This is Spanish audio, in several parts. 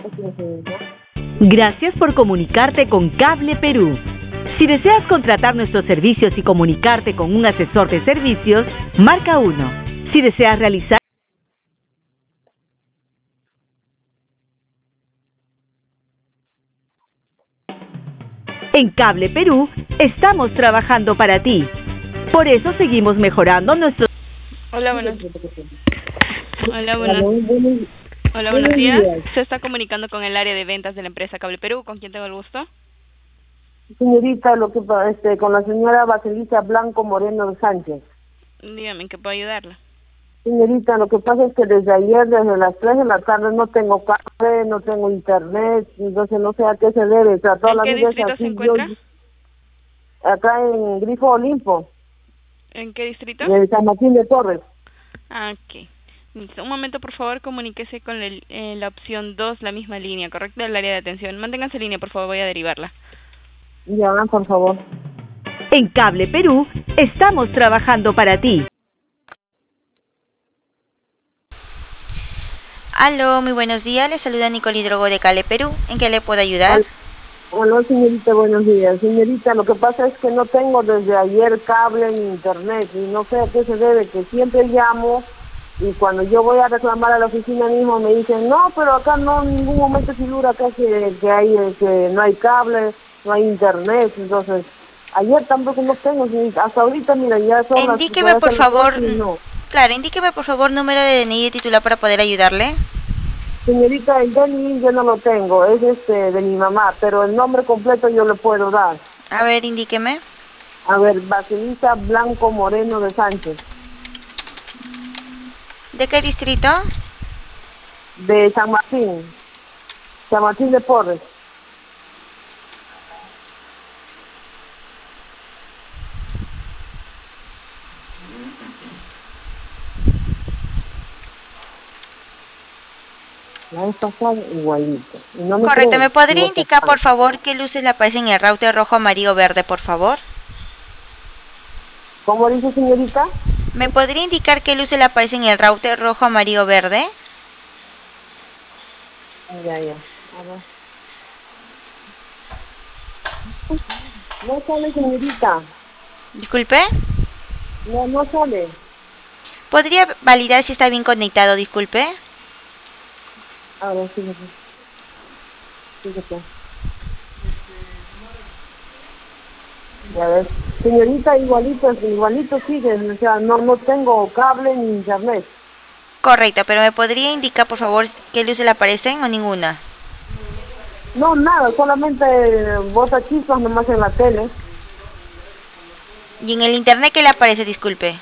Gracias por comunicarte con Cable Perú. Si deseas contratar nuestros servicios y comunicarte con un asesor de servicios, marca 1. Si deseas realizar en Cable Perú, estamos trabajando para ti. Por eso seguimos mejorando nuestros... Hola, buenos días. Se está comunicando con el área de ventas de la empresa Cable Perú. ¿Con quién tengo el gusto? Señorita, con la señora Basilisa Blanco Moreno de Sánchez. Dígame, ¿en qué puedo ayudarla? Señorita, lo que pasa es que desde ayer, desde las 3 de la tarde, no tengo cable, no tengo internet, entonces no sé a qué se debe. O sea, toda ¿En la qué vida distrito así, se encuentra? Acá en Grifo Olimpo. ¿En qué distrito? De San Martín de Torres. Ah, ok. Listo. Un momento, por favor, comuníquese con la opción 2, la misma línea, ¿correcto? El área de atención. Manténganse en línea, por favor, voy a derivarla. Ya, por favor. En Cable Perú, estamos trabajando para ti. Aló, muy buenos días. Le saluda Nicole Hidrogo de Cable Perú. ¿En qué le puedo ayudar? Hola, señorita, buenos días. Señorita, lo que pasa es que no tengo desde ayer cable ni internet y no sé a qué se debe, que siempre llamo y cuando yo voy a reclamar a la oficina mismo me dicen, no, pero acá no, en ningún momento figura acá que no hay cable, no hay internet, entonces ayer tampoco no tengo, hasta ahorita, mira, ya son Indíqueme, por favor, no. Claro, indíqueme, por favor, número de DNI de titular para poder ayudarle. Señorita, el DNI yo no lo tengo, es de mi mamá, pero el nombre completo yo le puedo dar. A ver, indíqueme. A ver, Basilisa Blanco Moreno de Sánchez. ¿De qué distrito? De San Martín de Porres. La vez pasada igualito. No Correcto, ¿me podría indicar por favor qué luces le aparecen en el router rojo, amarillo, verde, por favor? ¿Cómo dice, señorita? ¿Me podría indicar qué luces le aparecen en el router rojo, amarillo, verde? Ya. A ver. No sale, señorita. Disculpe. No sale. ¿Podría validar si está bien conectado? Disculpe. A ver, fíjate. Ya ves. Señorita, igualito sigue, o sea, no tengo cable ni internet. Correcto, pero ¿me podría indicar por favor qué luces le aparecen o ninguna? No, nada, solamente bota chispas nomás en la tele. ¿Y en el internet qué le aparece? Disculpe.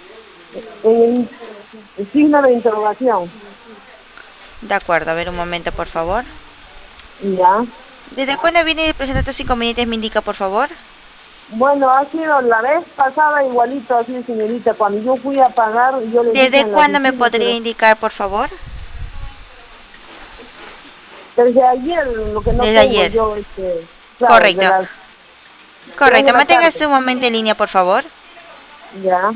El signo de interrogación. De acuerdo, a ver un momento, por favor. Ya. ¿Desde cuándo viene presentando estos inconvenientes? ¿Me indica, por favor? Bueno, ha sido la vez pasada igualito así, señorita. Cuando yo fui a pagar, yo le dije... ¿Desde cuándo me podría indicar, por favor? Desde ayer, lo que no desde tengo ayer. Yo, claro, correcto. Correcto, manténgase un momento en línea, por favor. Ya.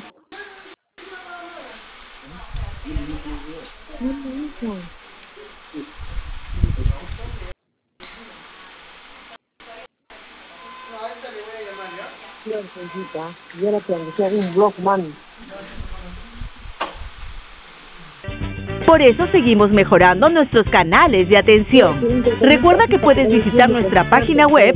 Yo la tengo, que hacer un blog, man. Por eso seguimos mejorando nuestros canales de atención. Recuerda que puedes visitar nuestra página web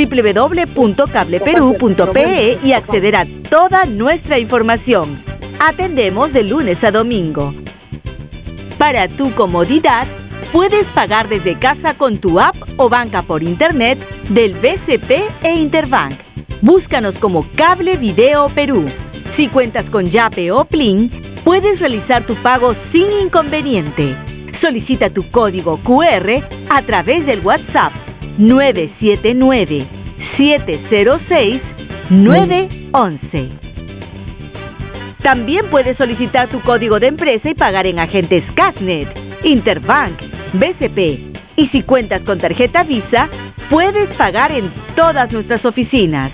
www.cableperú.pe y acceder a toda nuestra información. Atendemos de lunes a domingo. Para tu comodidad, puedes pagar desde casa con tu app o banca por internet del BCP e Interbank. Búscanos como Cable Video Perú. Si cuentas con Yape o Plin, puedes realizar tu pago sin inconveniente. Solicita tu código QR a través del WhatsApp 979-706-911. También puedes solicitar tu código de empresa y pagar en agentes Casnet, Interbank, BCP. Y si cuentas con tarjeta Visa, puedes pagar en todas nuestras oficinas.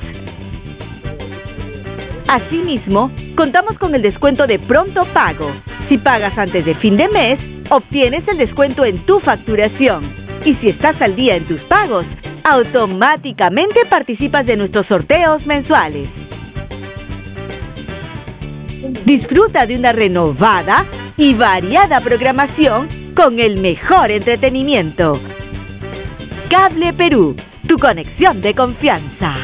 Asimismo, contamos con el descuento de pronto pago. Si pagas antes de fin de mes, obtienes el descuento en tu facturación. Y si estás al día en tus pagos, automáticamente participas de nuestros sorteos mensuales. Disfruta de una renovada y variada programación con el mejor entretenimiento. Cable Perú, tu conexión de confianza.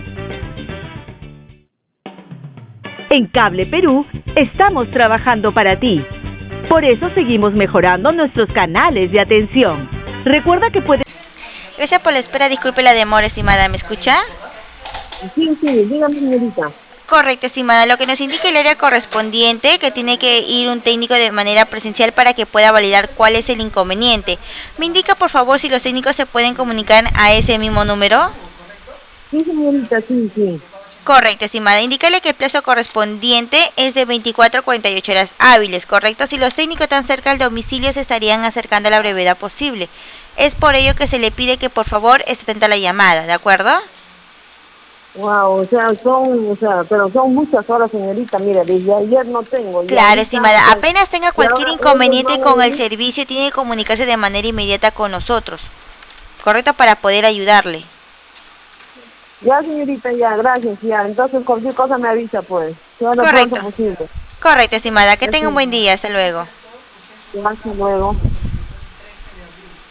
En Cable Perú estamos trabajando para ti. Por eso seguimos mejorando nuestros canales de atención. Recuerda que puedes... Gracias por la espera, disculpe la demora, estimada, ¿me escucha? Sí, dígame, señorita. Correcto, estimada, lo que nos indica el área correspondiente, que tiene que ir un técnico de manera presencial para que pueda validar cuál es el inconveniente. ¿Me indica, por favor, si los técnicos se pueden comunicar a ese mismo número? Sí, señorita, sí. Correcto, estimada. Indícale que el plazo correspondiente es de 24 a 48 horas hábiles, ¿correcto? Si los técnicos están cerca del domicilio, se estarían acercando a la brevedad posible. Es por ello que se le pide que, por favor, esté atenta a la llamada, ¿de acuerdo? Wow, pero son muchas horas, señorita. Mira, desde ayer no tengo. Claro, estimada. Apenas tenga cualquier inconveniente con el servicio, tiene que comunicarse de manera inmediata con nosotros, ¿correcto? Para poder ayudarle. Ya, señorita, ya, gracias, ya. Entonces, cualquier cosa me avisa, pues. Correcto. Correcto, estimada. Que tenga un buen día. Hasta luego. Hasta luego.